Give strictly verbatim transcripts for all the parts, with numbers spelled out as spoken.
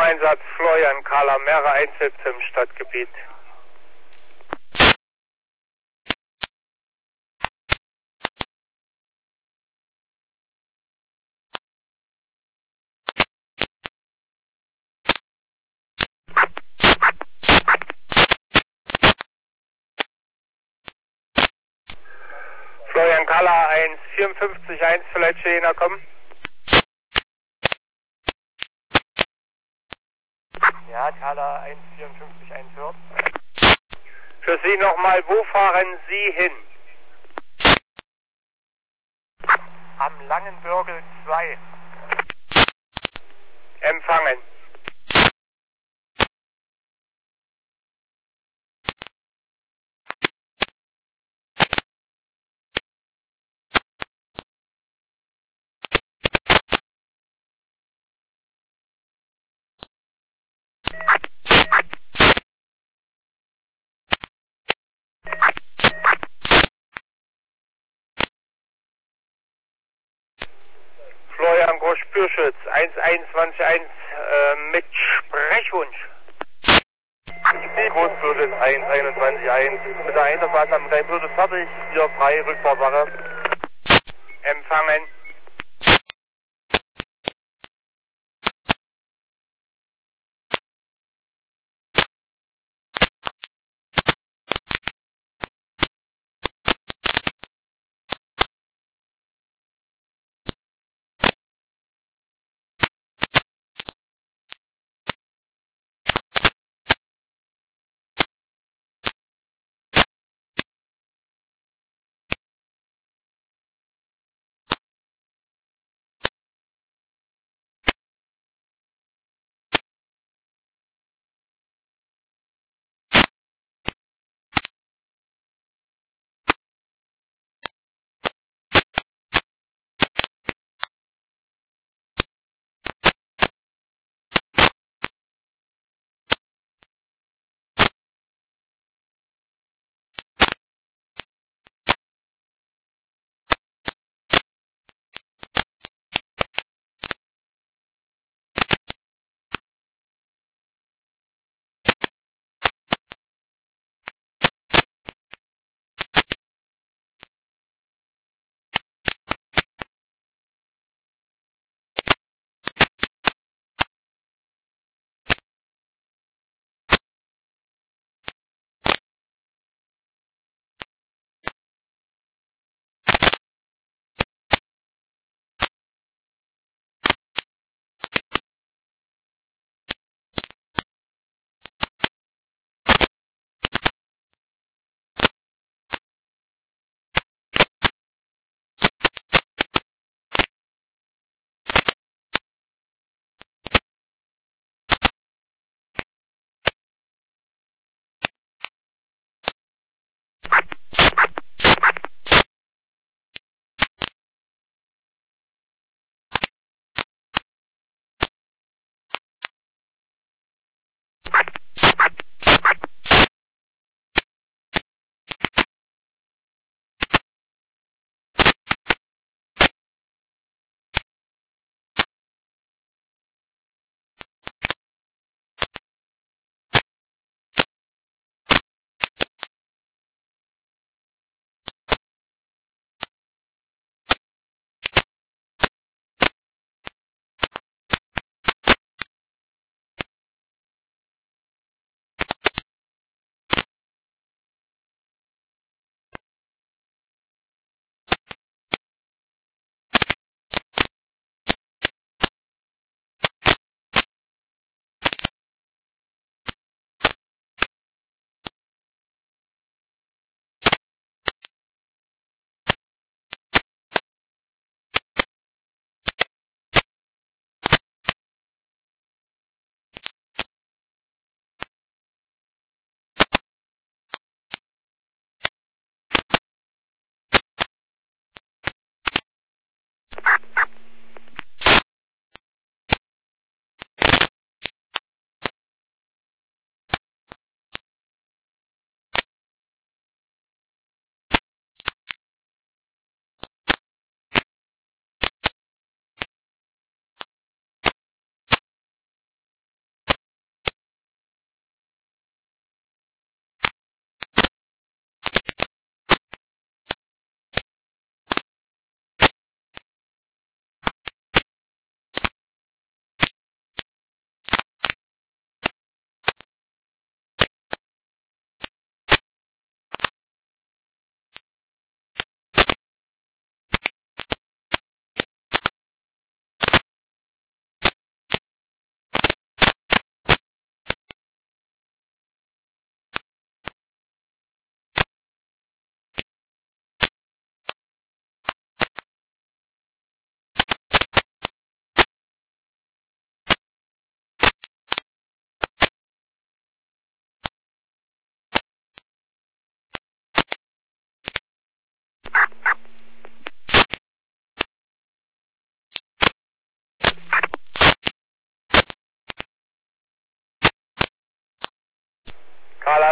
Einsatz Florian Kahler, mehrere Einsätze im Stadtgebiet. Florian Kahler eins vierundfünfzig eins, vielleicht Jena kommen. Ja, Kahler eins vierundfünfzig eins hört. Für Sie nochmal, wo fahren Sie hin? Am Langenbürgel zwei. Empfangen. Florian Groß-Spürschütz, eins einundzwanzig eins äh, mit Sprechwunsch. Großbürschütz eins einundzwanzig eins. Mit der Einsatzphase am Kleinbürschütz fertig. Hier frei, Rückfahrsache. Empfangen.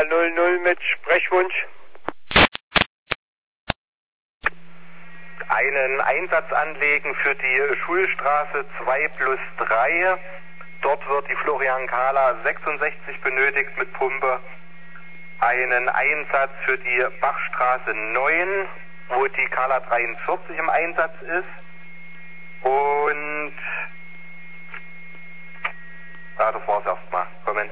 null null mit Sprechwunsch. Einen Einsatz anlegen für die Schulstraße zwei plus drei. Dort wird die Florian Kahler sechsundsechzig benötigt mit Pumpe. Einen Einsatz für die Bachstraße neun, wo die Kahler dreiundvierzig im Einsatz ist. Und ja, das war's erstmal. Kommen.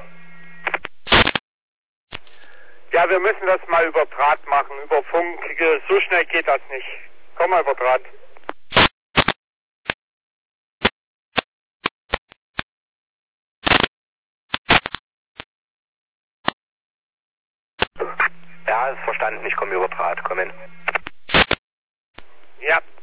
Ja, wir müssen das mal über Draht machen, über Funk. So schnell geht das nicht. Komm mal über Draht. Ja, ist verstanden. Ich komme über Draht. Kommen. Ja.